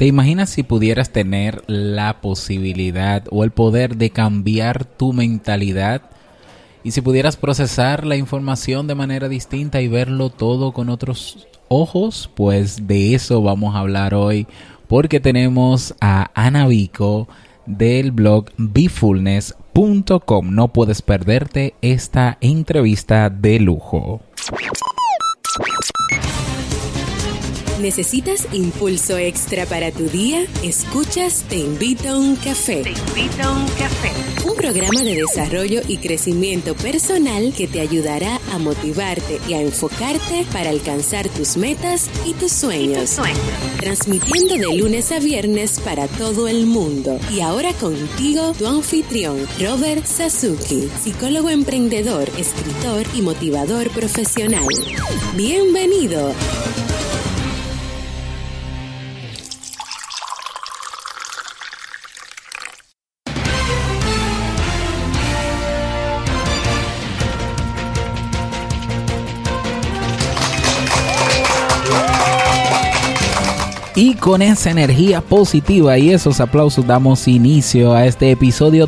¿Te imaginas si pudieras tener la posibilidad o el poder de cambiar tu mentalidad? Y si pudieras procesar la información de manera distinta y verlo todo con otros ojos, pues de eso vamos a hablar hoy, porque tenemos a Ana Vico del blog befulness.com. No puedes perderte esta entrevista de lujo. ¿Necesitas impulso extra para tu día? Escuchas Te Invito a un Café. Te Invito a un Café. Un programa de desarrollo y crecimiento personal que te ayudará a motivarte y a enfocarte para alcanzar tus metas y tus sueños. Transmitiendo de lunes a viernes para todo el mundo. Y ahora contigo, tu anfitrión, Robert Sasuki, psicólogo emprendedor, escritor y motivador profesional. ¡Bienvenido! Y con esa energía positiva y esos aplausos damos inicio a este episodio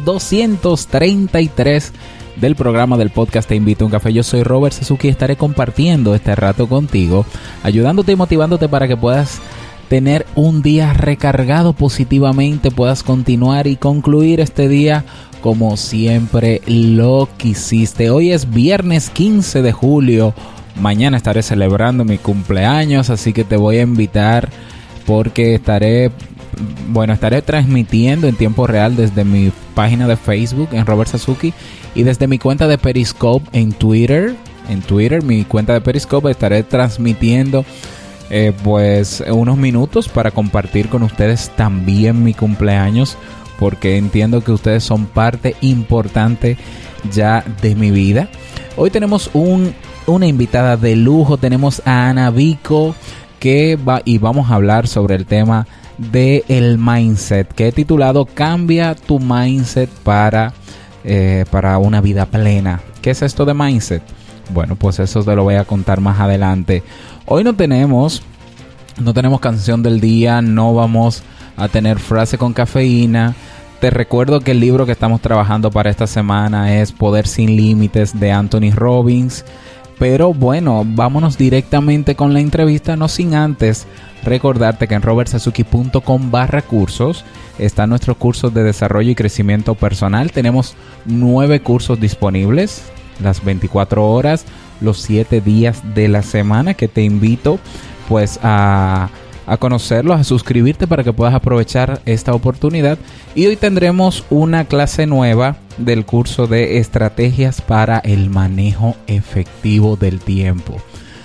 233 del programa del podcast Te Invito a un Café. Yo soy Robert Sasuki y estaré compartiendo este rato contigo, ayudándote y motivándote para que puedas tener un día recargado positivamente, puedas continuar y concluir este día como siempre lo quisiste. Hoy es viernes 15 de julio, mañana estaré celebrando mi cumpleaños, así que te voy a invitar porque estaré transmitiendo en tiempo real desde mi página de Facebook en Robert Sasuki y desde mi cuenta de Periscope en Twitter, mi cuenta de Periscope, estaré transmitiendo pues unos minutos para compartir con ustedes también mi cumpleaños, porque entiendo que ustedes son parte importante ya de mi vida. Hoy tenemos una invitada de lujo, tenemos a Ana Vico, y vamos a hablar sobre el tema del mindset, que he titulado Cambia tu mindset para una vida plena. ¿Qué es esto de mindset? Bueno, pues eso te lo voy a contar más adelante. Hoy no tenemos canción del día, no vamos a tener frase con cafeína. Te recuerdo que el libro que estamos trabajando para esta semana es Poder sin Límites de Anthony Robbins. Pero bueno, vámonos directamente con la entrevista, no sin antes recordarte que en robertsasuki.com/cursos están nuestros cursos de desarrollo y crecimiento personal. Tenemos 9 cursos disponibles, las 24 horas, los 7 días de la semana, que te invito pues a conocerlos, a suscribirte para que puedas aprovechar esta oportunidad. Y hoy tendremos una clase nueva del curso de estrategias para el manejo efectivo del tiempo.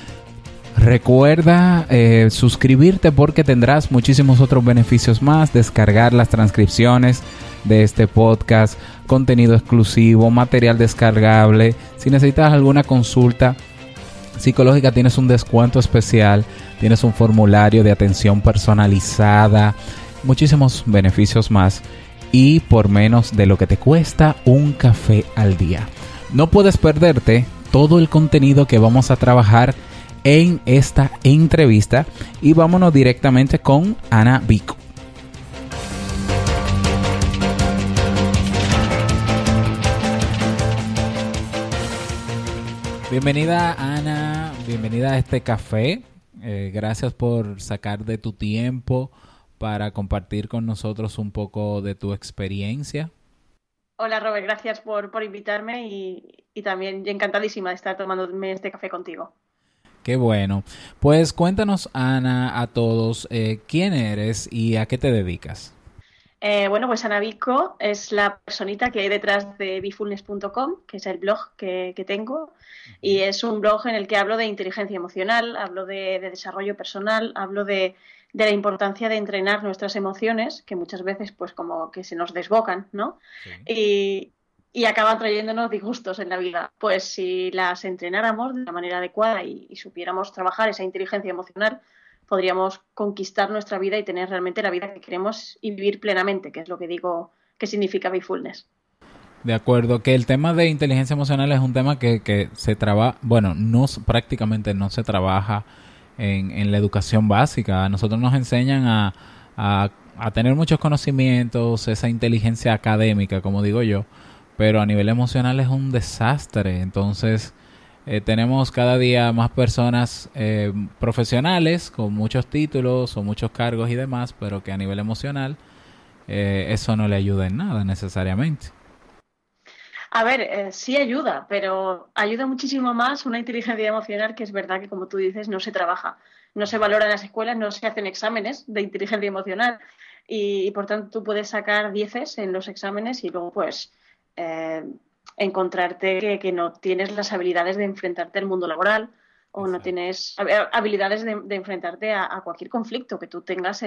Recuerda suscribirte porque tendrás muchísimos otros beneficios más, descargar las transcripciones de este podcast, contenido exclusivo, material descargable. Si necesitas alguna consulta psicológica, tienes un descuento especial, tienes un formulario de atención personalizada, muchísimos beneficios más y por menos de lo que te cuesta un café al día. No puedes perderte todo el contenido que vamos a trabajar en esta entrevista y vámonos directamente con Ana Vico. Bienvenida Ana, bienvenida a este café. Gracias por sacar de tu tiempo para compartir con nosotros un poco de tu experiencia. Hola Robert, gracias por invitarme y también encantadísima de estar tomándome este café contigo. Qué bueno. Pues cuéntanos, Ana, a todos, ¿quién eres y a qué te dedicas? Bueno, pues Ana Vico es la personita que hay detrás de befulness.com, que es el blog que tengo, y es un blog en el que hablo de inteligencia emocional, hablo de desarrollo personal, hablo de la importancia de entrenar nuestras emociones, que muchas veces pues como que se nos desbocan, ¿no? Sí. Y acaban trayéndonos disgustos en la vida. Pues si las entrenáramos de la manera adecuada y supiéramos trabajar esa inteligencia emocional, podríamos conquistar nuestra vida y tener realmente la vida que queremos y vivir plenamente, que es lo que digo que significa Mindfulness. De acuerdo, que el tema de inteligencia emocional es un tema que se trabaja, bueno, prácticamente no se trabaja en la educación básica. A nosotros nos enseñan a a tener muchos conocimientos, esa inteligencia académica, como digo yo, pero a nivel emocional es un desastre. Entonces, tenemos cada día más personas profesionales con muchos títulos o muchos cargos y demás, pero que a nivel emocional eso no le ayuda en nada necesariamente. A ver, sí ayuda, pero ayuda muchísimo más una inteligencia emocional que es verdad que, como tú dices, no se trabaja, no se valora en las escuelas, no se hacen exámenes de inteligencia emocional y por tanto tú puedes sacar dieces en los exámenes y luego pues eh, encontrarte que no tienes las habilidades de enfrentarte al mundo laboral o no Exacto. tienes habilidades de enfrentarte a cualquier conflicto que tú tengas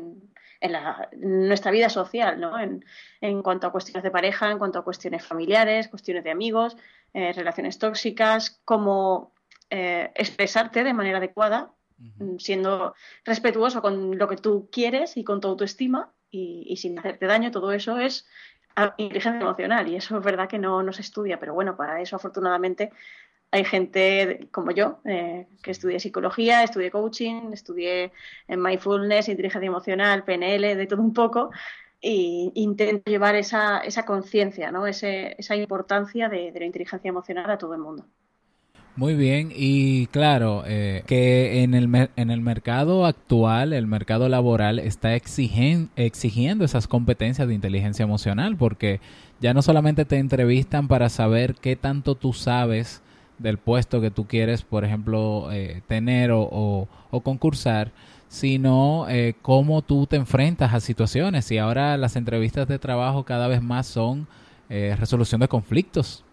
en nuestra vida social, ¿no? En cuanto a cuestiones de pareja, en cuanto a cuestiones familiares, cuestiones de amigos, relaciones tóxicas, cómo expresarte de manera adecuada, Ujú. siendo respetuoso con lo que tú quieres y con tu autoestima y sin hacerte daño. Todo eso es inteligencia emocional y eso es verdad que no se estudia, pero bueno, para eso afortunadamente hay gente como yo que Sí. estudié psicología, estudié coaching, estudié en mindfulness, inteligencia emocional, PNL, de todo un poco, e intento llevar esa conciencia, ¿no? Esa importancia de la inteligencia emocional a todo el mundo. Muy bien, y claro, que en el mercado actual, el mercado laboral está exigiendo esas competencias de inteligencia emocional, porque ya no solamente te entrevistan para saber qué tanto tú sabes del puesto que tú quieres, por ejemplo, tener o concursar, sino cómo tú te enfrentas a situaciones. Y ahora las entrevistas de trabajo cada vez más son resolución de conflictos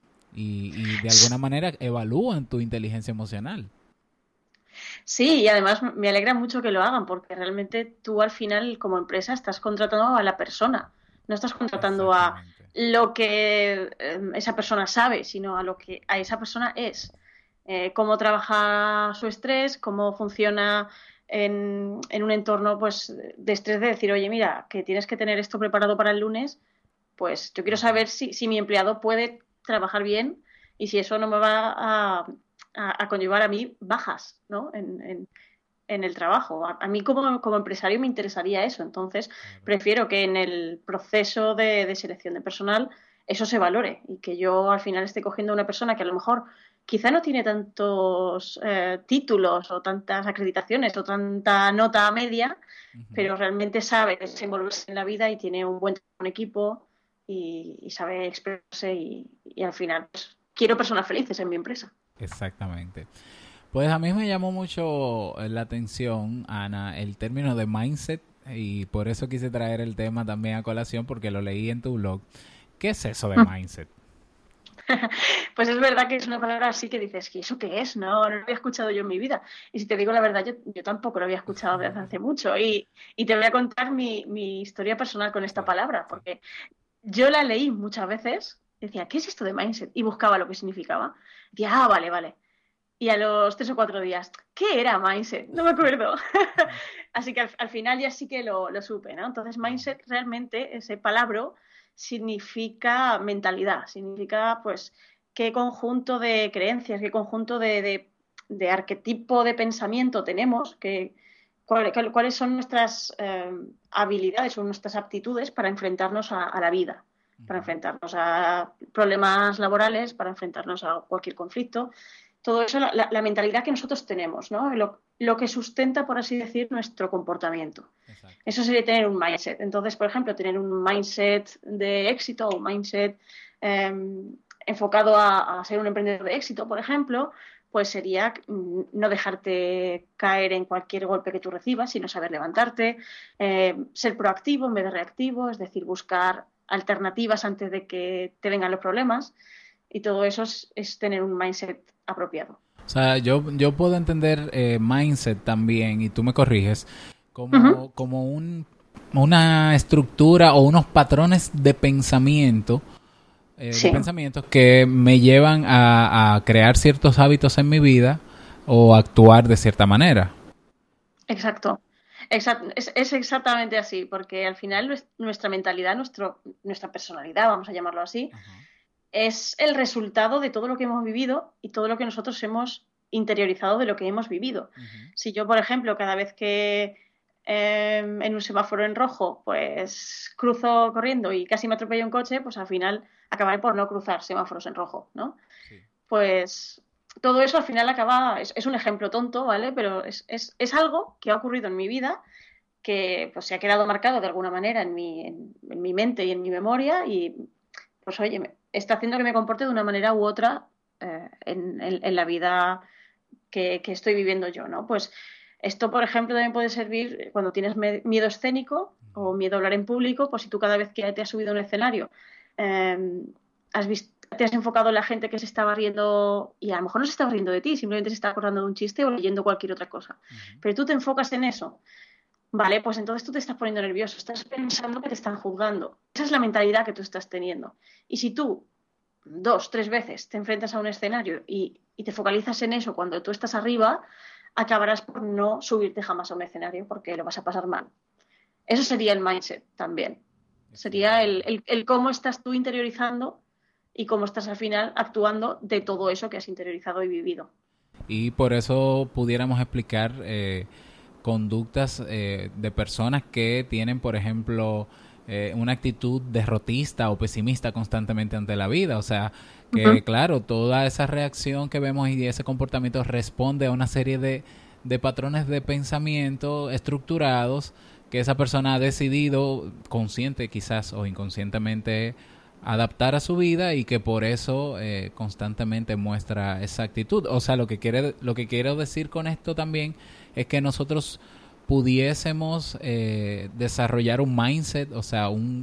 y de alguna manera evalúan tu inteligencia emocional. Sí, y además me alegra mucho que lo hagan, porque realmente tú al final, como empresa, estás contratando a la persona, no estás contratando a Exactamente. lo que esa persona sabe, sino a lo que a esa persona es. Cómo trabaja su estrés, cómo funciona en un entorno pues, de estrés, de decir, oye, mira, que tienes que tener esto preparado para el lunes, pues yo quiero Ujú. saber si mi empleado puede trabajar bien y si eso no me va a conllevar a mí bajas, ¿no? En el trabajo. A mí como empresario me interesaría eso, entonces Claro. prefiero que en el proceso de selección de personal eso se valore y que yo al final esté cogiendo a una persona que a lo mejor quizá no tiene tantos títulos o tantas acreditaciones o tanta nota media, Ujú. pero realmente sabe desenvolverse en la vida y tiene un buen equipo y sabe expresarse y al final pues, quiero personas felices en mi empresa. Exactamente. Pues a mí me llamó mucho la atención, Ana, el término de mindset y por eso quise traer el tema también a colación porque lo leí en tu blog. ¿Qué es eso de mindset? Pues es verdad que es una palabra así que dices, ¿y eso qué es? No lo había escuchado yo en mi vida. Y si te digo la verdad, yo tampoco lo había escuchado desde hace mucho. Y te voy a contar mi historia personal con esta palabra, Perfecto. porque yo la leí muchas veces, decía, ¿qué es esto de mindset? Y buscaba lo que significaba. Decía, ah, vale, vale. Y a los 3 o 4 días, ¿qué era mindset? No me acuerdo. Así que al final ya sí que lo supe, ¿no? Entonces, Ujú. mindset realmente, ese palabra, significa mentalidad, significa, pues, qué conjunto de creencias, qué conjunto de arquetipo de pensamiento tenemos, cuáles son nuestras habilidades o nuestras aptitudes para enfrentarnos a la vida, para Ujú. enfrentarnos a problemas laborales, para enfrentarnos a cualquier conflicto todo eso, la mentalidad que nosotros tenemos, ¿no? Lo que sustenta, por así decir, nuestro comportamiento. Exacto. Eso sería tener un mindset. Entonces, por ejemplo, tener un mindset de éxito o un mindset eh, enfocado a ser un emprendedor de éxito, por ejemplo, pues sería no dejarte caer en cualquier golpe que tú recibas, sino saber levantarte, ser proactivo en vez de reactivo, es decir, buscar alternativas antes de que te vengan los problemas y todo eso es tener un mindset apropiado. O sea, yo puedo entender mindset también, y tú me corriges, Uh -huh. como una estructura o unos patrones de Sí, pensamientos que me llevan a crear ciertos hábitos en mi vida o actuar de cierta manera. exacto. Es exactamente así, porque al final nuestra mentalidad, nuestra personalidad, vamos a llamarlo así, Ajá. es el resultado de todo lo que hemos vivido y todo lo que nosotros hemos interiorizado de lo que hemos vivido. Ujú. Si yo, por ejemplo, cada vez que en un semáforo en rojo, pues cruzo corriendo y casi me atropella un coche, pues al final acabaré por no cruzar semáforos en rojo, ¿no? Sí. Pues todo eso al final es un ejemplo tonto, ¿vale? Pero es algo que ha ocurrido en mi vida que pues se ha quedado marcado de alguna manera en mi mente y en mi memoria y pues oye, está haciendo que me comporte de una manera u otra en la vida que estoy viviendo yo, ¿no? Pues esto, por ejemplo, también puede servir cuando tienes miedo escénico o miedo a hablar en público, pues si tú cada vez que te has subido a un escenario te has enfocado en la gente que se estaba riendo y a lo mejor no se estaba riendo de ti, simplemente se está acordando de un chiste o leyendo cualquier otra cosa. Pero tú te enfocas en eso. Vale, pues entonces tú te estás poniendo nervioso, estás pensando que te están juzgando. Esa es la mentalidad que tú estás teniendo. Y si tú 2, 3 veces te enfrentas a un escenario y te focalizas en eso cuando tú estás arriba, acabarás por no subirte jamás a un escenario porque lo vas a pasar mal. Eso sería el mindset también. Sería el cómo estás tú interiorizando y cómo estás al final actuando de todo eso que has interiorizado y vivido. Y por eso pudiéramos explicar conductas de personas que tienen, por ejemplo, una actitud derrotista o pesimista constantemente ante la vida. O sea, que claro, toda esa reacción que vemos y ese comportamiento responde a una serie de patrones de pensamiento estructurados que esa persona ha decidido, consciente quizás o inconscientemente, adaptar a su vida y que por eso constantemente muestra esa actitud. O sea, lo que quiero decir con esto también es que nosotros pudiésemos desarrollar un mindset, o sea, un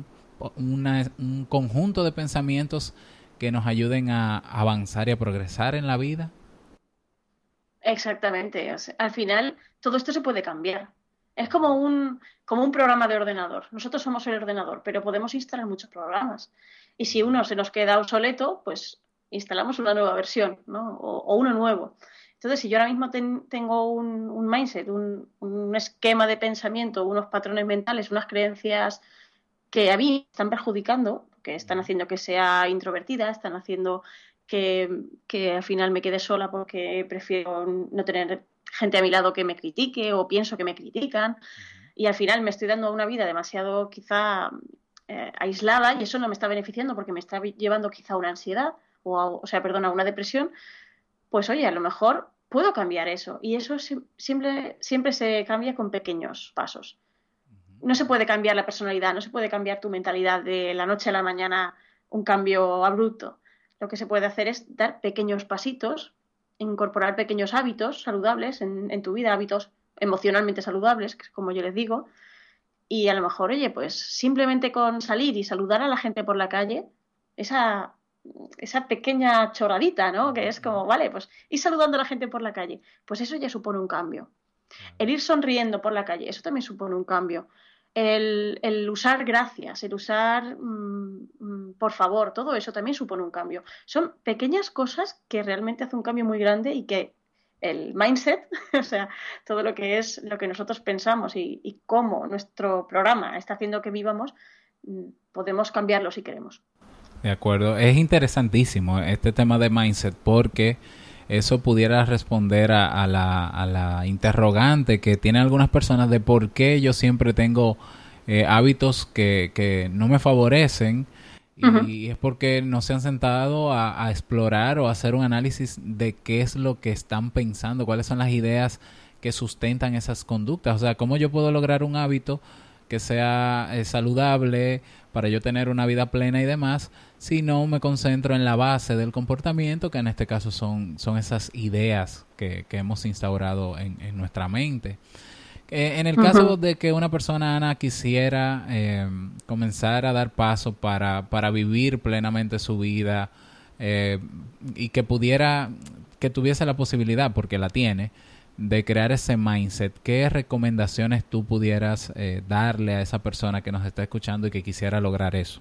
conjunto de pensamientos que nos ayuden a avanzar y a progresar en la vida. Exactamente. O sea, al final, todo esto se puede cambiar. Es como un programa de ordenador. Nosotros somos el ordenador, pero podemos instalar muchos programas. Y si uno se nos queda obsoleto, pues instalamos una nueva versión, ¿no? O uno nuevo. Entonces, si yo ahora mismo tengo un mindset, un esquema de pensamiento, unos patrones mentales, unas creencias que a mí están perjudicando, que están haciendo que sea introvertida, están haciendo que al final me quede sola porque prefiero no tener gente a mi lado que me critique o pienso que me critican y al final me estoy dando una vida demasiado quizá aislada y eso no me está beneficiando porque me está llevando quizá a una ansiedad a una depresión, pues oye, a lo mejor puedo cambiar eso y eso siempre se cambia con pequeños pasos. No se puede cambiar la personalidad, no se puede cambiar tu mentalidad de la noche a la mañana, un cambio abrupto. Lo que se puede hacer es dar pequeños pasitos, incorporar pequeños hábitos saludables en tu vida, hábitos emocionalmente saludables, como yo les digo, y a lo mejor, oye, pues simplemente con salir y saludar a la gente por la calle, esa pequeña chorradita, ¿no? Que es como, vale, pues ir saludando a la gente por la calle, pues eso ya supone un cambio. El ir sonriendo por la calle, eso también supone un cambio. El usar gracias, el usar por favor, todo eso también supone un cambio. Son pequeñas cosas que realmente hacen un cambio muy grande y que el mindset, o sea, todo lo que es lo que nosotros pensamos y cómo nuestro programa está haciendo que vivamos, podemos cambiarlo si queremos. De acuerdo. Es interesantísimo este tema de mindset porque eso pudiera responder a la interrogante que tienen algunas personas de por qué yo siempre tengo hábitos que no me favorecen y es porque no se han sentado a explorar o a hacer un análisis de qué es lo que están pensando, cuáles son las ideas que sustentan esas conductas. O sea, cómo yo puedo lograr un hábito que sea saludable para yo tener una vida plena y demás, si no me concentro en la base del comportamiento, que en este caso son esas ideas que hemos instaurado en nuestra mente. En el caso de que una persona, Ana, quisiera comenzar a dar paso para vivir plenamente su vida y que tuviese la posibilidad, porque la tiene, de crear ese mindset, ¿qué recomendaciones tú pudieras darle a esa persona que nos está escuchando y que quisiera lograr eso?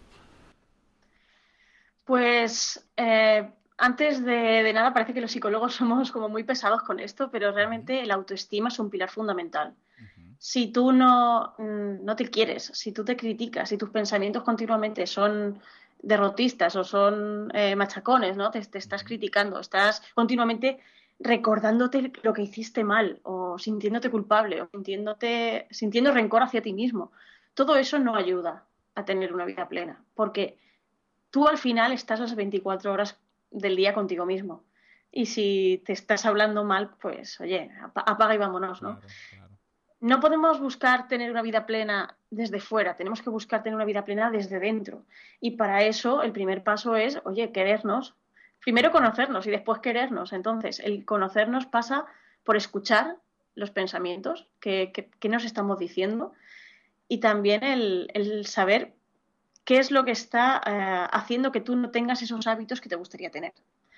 Pues antes de nada parece que los psicólogos somos como muy pesados con esto, pero realmente la autoestima es un pilar fundamental. Si tú no te quieres, si tú te criticas, si tus pensamientos continuamente son derrotistas o son machacones, ¿no? Te estás criticando, estás continuamente recordándote lo que hiciste mal o sintiéndote culpable o sintiendo rencor hacia ti mismo. Todo eso no ayuda a tener una vida plena, porque tú al final estás las 24 horas del día contigo mismo. Y si te estás hablando mal, pues oye, apaga y vámonos, ¿no? Claro, claro. No podemos buscar tener una vida plena desde fuera, tenemos que buscar tener una vida plena desde dentro. Y para eso el primer paso es, oye, querernos. Primero conocernos y después querernos. Entonces, el conocernos pasa por escuchar los pensamientos que nos estamos diciendo y también el saber qué es lo que está haciendo que tú no tengas esos hábitos que te gustaría tener.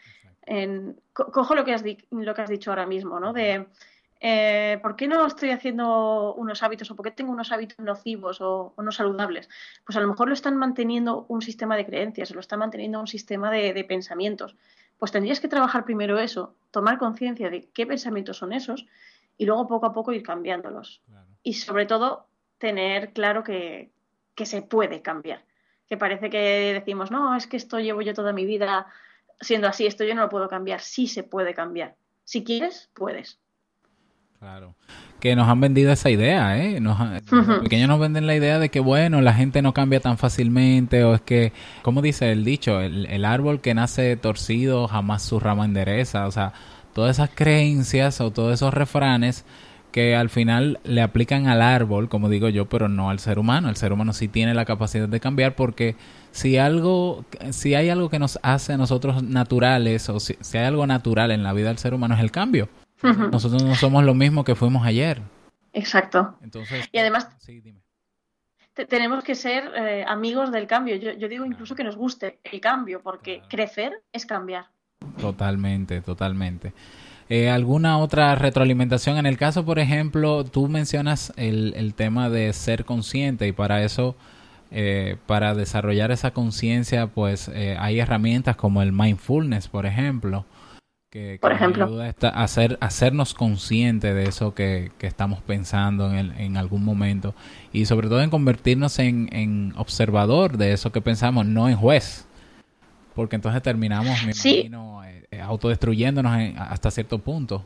Cojo lo que has dicho ahora mismo, ¿no? De ¿por qué no estoy haciendo unos hábitos o por qué tengo unos hábitos nocivos o no saludables? Pues a lo mejor lo están manteniendo un sistema de creencias, lo están manteniendo un sistema de pensamientos. Pues tendrías que trabajar primero eso, tomar conciencia de qué pensamientos son esos y luego poco a poco ir cambiándolos. Claro. Y sobre todo tener claro que se puede cambiar. Que parece que decimos, no, es que esto llevo yo toda mi vida siendo así, esto yo no lo puedo cambiar. Sí se puede cambiar. Si quieres, puedes. Claro. Que nos han vendido esa idea, ¿eh? Los pequeños nos venden la idea de que, bueno, la gente no cambia tan fácilmente, o es que, como dice el dicho, el árbol que nace torcido jamás su rama endereza. O sea, todas esas creencias o todos esos refranes que al final le aplican al árbol, como digo yo, pero no al ser humano. El ser humano sí tiene la capacidad de cambiar, porque si hay algo que nos hace a nosotros naturales, o si hay algo natural en la vida del ser humano, es el cambio. Nosotros no somos lo mismo que fuimos ayer. Exacto. Entonces, y además sí, dime. Tenemos que ser amigos del cambio. Yo digo incluso que nos guste el cambio, porque crecer es cambiar. Totalmente, totalmente. ¿Alguna otra retroalimentación? En el caso, por ejemplo, tú mencionas el tema de ser consciente, y para eso, para desarrollar esa conciencia, pues hay herramientas como el mindfulness, por ejemplo, que nos ayuda a hacernos conscientes de eso que estamos pensando en algún momento, y sobre todo en convertirnos en observador de eso que pensamos, no en juez, porque entonces terminamos, me imagino, autodestruyéndonos hasta cierto punto.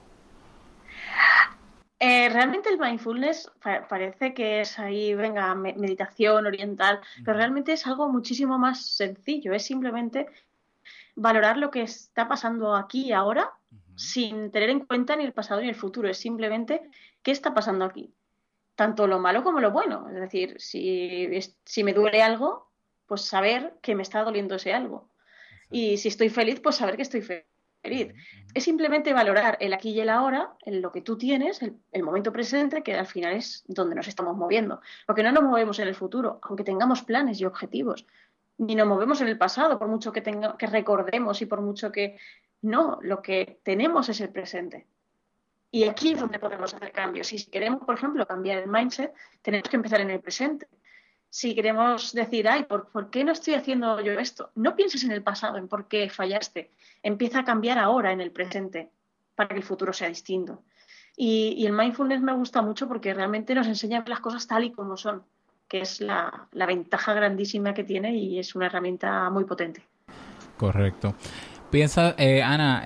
Realmente el mindfulness parece que es ahí, venga, meditación oriental, pero realmente es algo muchísimo más sencillo. Es simplemente valorar lo que está pasando aquí y ahora, sin tener en cuenta ni el pasado ni el futuro. Es simplemente qué está pasando aquí, tanto lo malo como lo bueno. Es decir, si me duele algo, pues saber que me está doliendo ese algo. Y si estoy feliz, pues saber que estoy feliz. Es simplemente valorar el aquí y el ahora, en lo que tú tienes, el momento presente, que al final es donde nos estamos moviendo. Porque no nos movemos en el futuro, aunque tengamos planes y objetivos. Ni nos movemos en el pasado, por mucho que recordemos y por mucho que... No, lo que tenemos es el presente. Y aquí es donde podemos hacer cambios. Y si queremos, por ejemplo, cambiar el mindset, tenemos que empezar en el presente. Si queremos decir, ay, ¿por qué no estoy haciendo yo esto? No pienses en el pasado, en por qué fallaste. Empieza a cambiar ahora, en el presente, para que el futuro sea distinto. Y el mindfulness me gusta mucho porque realmente nos enseña las cosas tal y como son, que es la ventaja grandísima que tiene, y es una herramienta muy potente. Correcto. Piensa, Ana,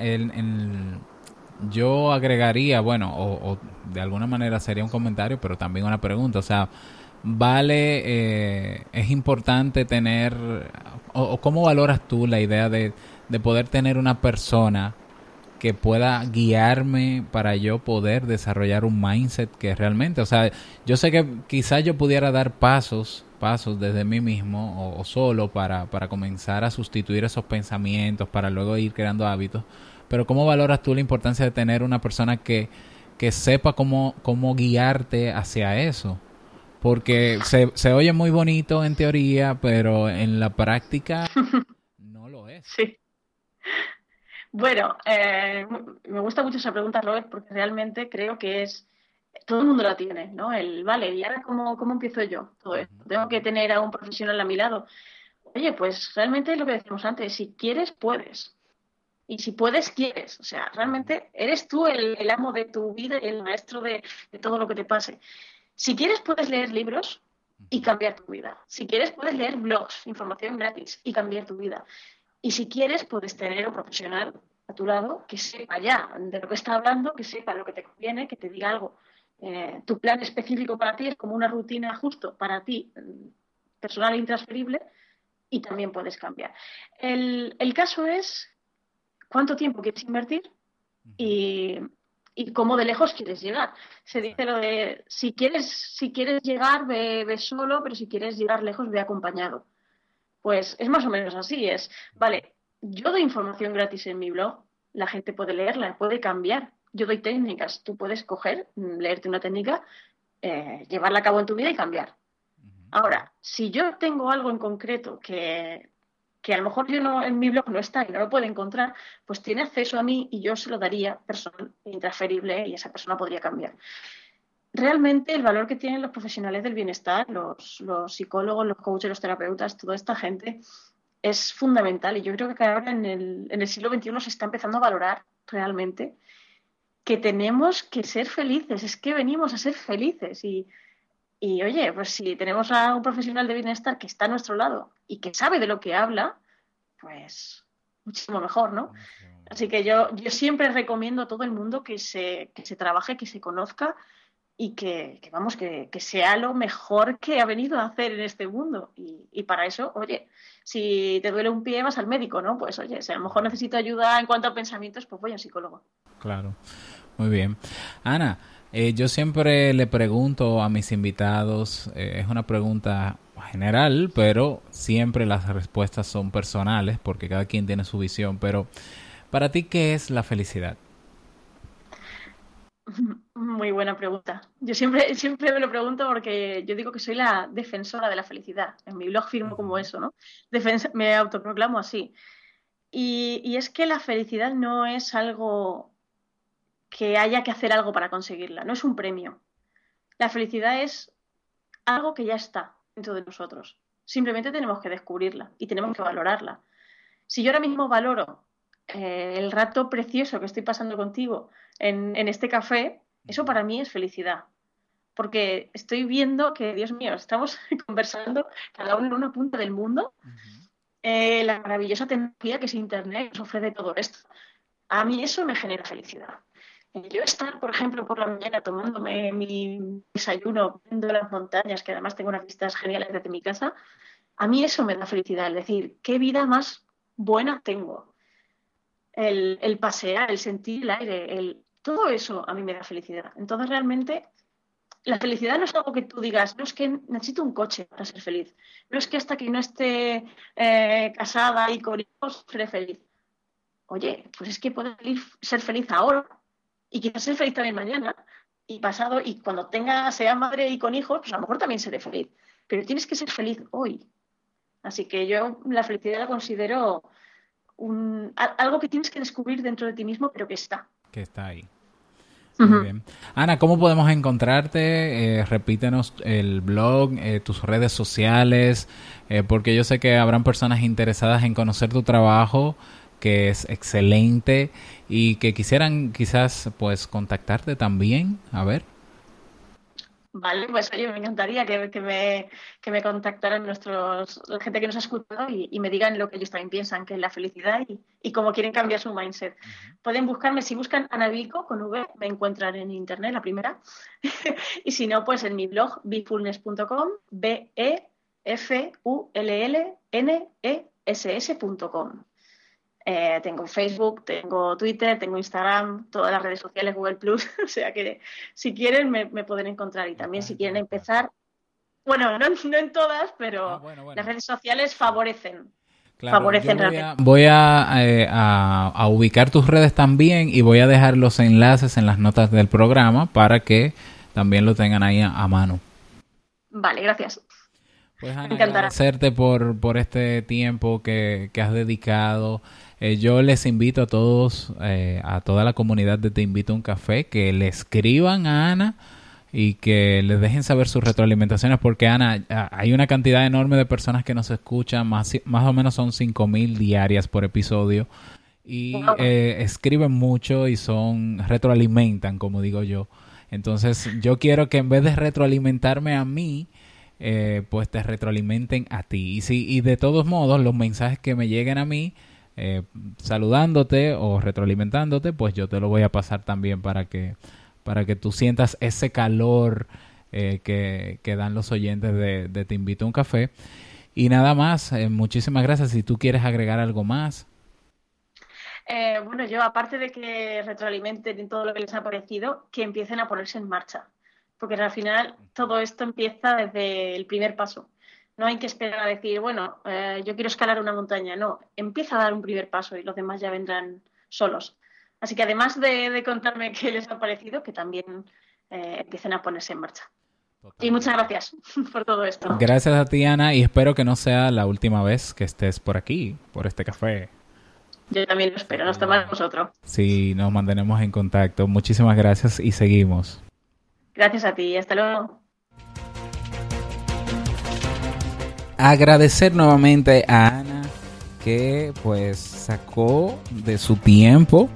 yo agregaría, bueno, o de alguna manera sería un comentario, pero también una pregunta. O sea, es importante tener, o ¿cómo valoras tú la idea de poder tener una persona que pueda guiarme para yo poder desarrollar un mindset que realmente, o sea, yo sé que quizás yo pudiera dar pasos desde mí mismo o solo para comenzar a sustituir esos pensamientos, para luego ir creando hábitos, pero ¿cómo valoras tú la importancia de tener una persona que sepa cómo guiarte hacia eso? Porque se oye muy bonito en teoría, pero en la práctica no lo es. Sí. Bueno, me gusta mucho esa pregunta, Robert, porque realmente creo que todo el mundo la tiene, ¿no? Vale, ¿y ahora cómo empiezo yo todo esto? Tengo que tener a un profesional a mi lado. Oye, pues realmente es lo que decíamos antes, si quieres, puedes. Y si puedes, quieres. O sea, realmente eres tú el amo de tu vida y el maestro de todo lo que te pase. Si quieres, puedes leer libros y cambiar tu vida. Si quieres, puedes leer blogs, información gratis y cambiar tu vida. Y si quieres, puedes tener un profesional a tu lado que sepa ya de lo que está hablando, que sepa lo que te conviene, que te diga algo. Tu plan específico para ti es como una rutina justo para ti, personal e intransferible, y también puedes cambiar. El caso es cuánto tiempo quieres invertir y cómo de lejos quieres llegar. Se dice lo de si quieres llegar, ve solo, pero si quieres llegar lejos, ve acompañado. Pues es más o menos así, vale, yo doy información gratis en mi blog, la gente puede leerla, puede cambiar. Yo doy técnicas, tú puedes coger, leerte una técnica, llevarla a cabo en tu vida y cambiar. Ahora, si yo tengo algo en concreto que a lo mejor yo no, en mi blog no está y no lo puede encontrar, pues tiene acceso a mí y yo se lo daría personal, intransferible, y esa persona podría cambiar. Realmente el valor que tienen los profesionales del bienestar, los psicólogos, los coaches, los terapeutas, toda esta gente, es fundamental. Y yo creo que ahora en el siglo XXI se está empezando a valorar realmente que tenemos que ser felices. Es que venimos a ser felices. Y oye, pues si tenemos a un profesional de bienestar que está a nuestro lado y que sabe de lo que habla, pues muchísimo mejor, ¿no? Así que yo siempre recomiendo a todo el mundo que se trabaje, que se conozca y que sea lo mejor que ha venido a hacer en este mundo. Y para eso, oye, si te duele un pie vas al médico, ¿no? Pues oye, si a lo mejor necesito ayuda en cuanto a pensamientos, pues voy al psicólogo. Claro, muy bien. Ana, yo siempre le pregunto a mis invitados, es una pregunta general, pero siempre las respuestas son personales porque cada quien tiene su visión, pero para ti, ¿qué es la felicidad? Muy buena pregunta. Yo siempre me lo pregunto porque yo digo que soy la defensora de la felicidad. En mi blog firmo como eso, ¿no? Me autoproclamo así. Y es que la felicidad no es algo que haya que hacer algo para conseguirla, no es un premio. La felicidad es algo que ya está dentro de nosotros. Simplemente tenemos que descubrirla y tenemos que valorarla. Si yo ahora mismo valoro el rato precioso que estoy pasando contigo en este café, eso para mí es felicidad. Porque estoy viendo que, Dios mío, estamos conversando cada uno en una punta del mundo. La maravillosa tecnología que es Internet nos ofrece todo esto. A mí eso me genera felicidad. Yo estar, por ejemplo, por la mañana tomándome mi desayuno, viendo las montañas, que además tengo unas vistas geniales desde mi casa, a mí eso me da felicidad. Es decir, qué vida más buena tengo. El pasear, el sentir el aire, todo eso a mí me da felicidad. Entonces, realmente, la felicidad no es algo que tú digas, no es que necesito un coche para ser feliz, no es que hasta que no esté casada y con hijos seré feliz. Oye, pues es que puedo ser feliz ahora y quizás ser feliz también mañana y pasado, y cuando sea madre y con hijos, pues a lo mejor también seré feliz. Pero tienes que ser feliz hoy. Así que yo la felicidad la considero algo que tienes que descubrir dentro de ti mismo, pero que está. Que está ahí. Muy bien. Ana, ¿cómo podemos encontrarte? Repítenos el blog, tus redes sociales, porque yo sé que habrán personas interesadas en conocer tu trabajo, que es excelente, y que quisieran quizás pues contactarte también. A ver. Vale, pues oye, me encantaría que me contactaran la gente que nos ha escuchado y me digan lo que ellos también piensan que es la felicidad y cómo quieren cambiar su mindset. Pueden buscarme, si buscan Ana Vico con V, me encuentran en internet, la primera. Y si no, pues en mi blog, befullness.com, befullness.com. Tengo Facebook, tengo Twitter, tengo Instagram, todas las redes sociales, Google Plus, o sea que si quieren me pueden encontrar. Y también si quieren empezar, bueno, no en todas, pero bueno. Las redes sociales favorecen. Claro, voy a ubicar tus redes también y voy a dejar los enlaces en las notas del programa para que también lo tengan ahí a mano. Vale, gracias. Pues Ana, agradecerte por este tiempo que has dedicado. Yo les invito a todos, a toda la comunidad de Te Invito a un Café, que le escriban a Ana y que les dejen saber sus retroalimentaciones, porque Ana, hay una cantidad enorme de personas que nos escuchan, más o menos son 5,000 diarias por episodio, y escriben mucho y retroalimentan, como digo yo. Entonces yo quiero que en vez de retroalimentarme a mí, pues te retroalimenten a ti. Y de todos modos, los mensajes que me lleguen a mí, saludándote o retroalimentándote, pues yo te lo voy a pasar también para que tú sientas ese calor que dan los oyentes de Te Invito a un Café. Y nada más, muchísimas gracias. Si tú quieres agregar algo más. Bueno, yo aparte de que retroalimenten en todo lo que les ha parecido, que empiecen a ponerse en marcha. Porque al final todo esto empieza desde el primer paso. No hay que esperar a decir, bueno, yo quiero escalar una montaña. No, empieza a dar un primer paso y los demás ya vendrán solos. Así que además de contarme qué les ha parecido, que también empiecen a ponerse en marcha. Totalmente. Y muchas gracias por todo esto. Gracias a ti, Ana, y espero que no sea la última vez que estés por aquí, por este café. Yo también lo espero, nos tomamos otro. Sí, nos mantenemos en contacto. Muchísimas gracias y seguimos. Gracias a ti, hasta luego. Agradecer nuevamente a Ana que pues sacó de su tiempo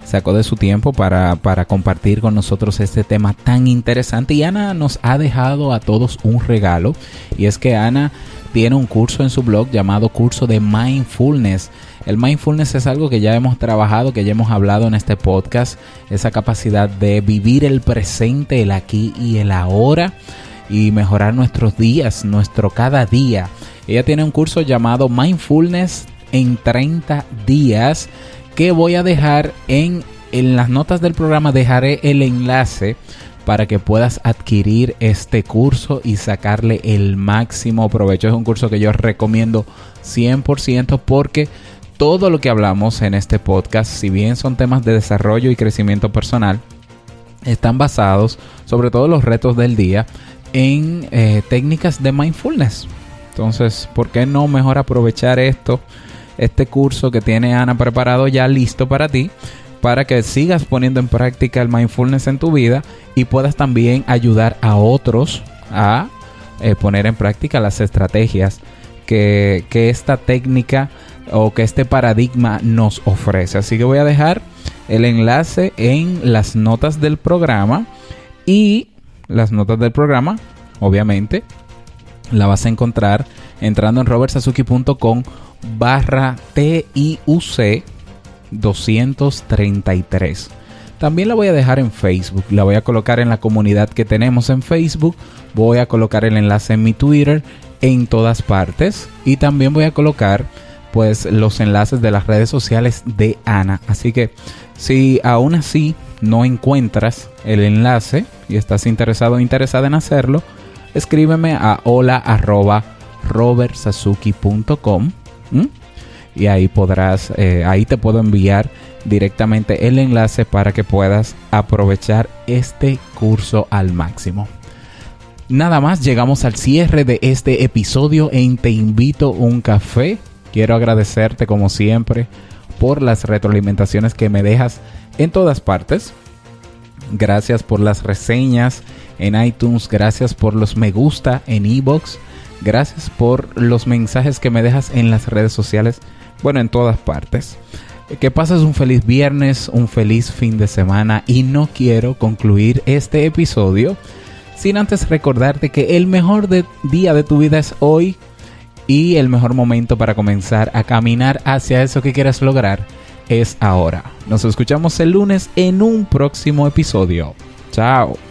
para compartir con nosotros este tema tan interesante. Y Ana nos ha dejado a todos un regalo, y es que Ana tiene un curso en su blog llamado Curso de Mindfulness. El mindfulness es algo que ya hemos trabajado, que ya hemos hablado en este podcast, esa capacidad de vivir el presente, el aquí y el ahora, y mejorar nuestros días, nuestro cada día. Ella tiene un curso llamado Mindfulness en 30 días que voy a dejar en las notas del programa. Dejaré el enlace para que puedas adquirir este curso y sacarle el máximo provecho. Es un curso que yo recomiendo 100% porque todo lo que hablamos en este podcast, si bien son temas de desarrollo y crecimiento personal, están basados, sobre todo los retos del día, en técnicas de mindfulness. Entonces, ¿por qué no mejor aprovechar este curso que tiene Ana preparado ya listo para ti, para que sigas poniendo en práctica el mindfulness en tu vida y puedas también ayudar a otros a poner en práctica las estrategias que esta técnica o que este paradigma nos ofrece? Así que voy a dejar el enlace en las notas del programa, y las notas del programa obviamente la vas a encontrar entrando en robertsazuki.com/TIUC 233. También la voy a dejar en Facebook, la voy a colocar en la comunidad que tenemos en Facebook, voy a colocar el enlace en mi Twitter, en todas partes, y también voy a colocar pues los enlaces de las redes sociales de Ana. Así que si aún así no encuentras el enlace y estás interesado o interesada en hacerlo, escríbeme a hola@robertsazuki.com y ahí podrás, ahí te puedo enviar directamente el enlace para que puedas aprovechar este curso al máximo. Nada más, llegamos al cierre de este episodio en Te Invito a un Café. Quiero agradecerte como siempre por las retroalimentaciones que me dejas en todas partes. Gracias por las reseñas en iTunes, gracias por los me gusta en iVoox, gracias por los mensajes que me dejas en las redes sociales, bueno, en todas partes. Que pases un feliz viernes, un feliz fin de semana, y no quiero concluir este episodio sin antes recordarte que el mejor día de tu vida es hoy, y el mejor momento para comenzar a caminar hacia eso que quieres lograr es ahora. Nos escuchamos el lunes en un próximo episodio. Chao.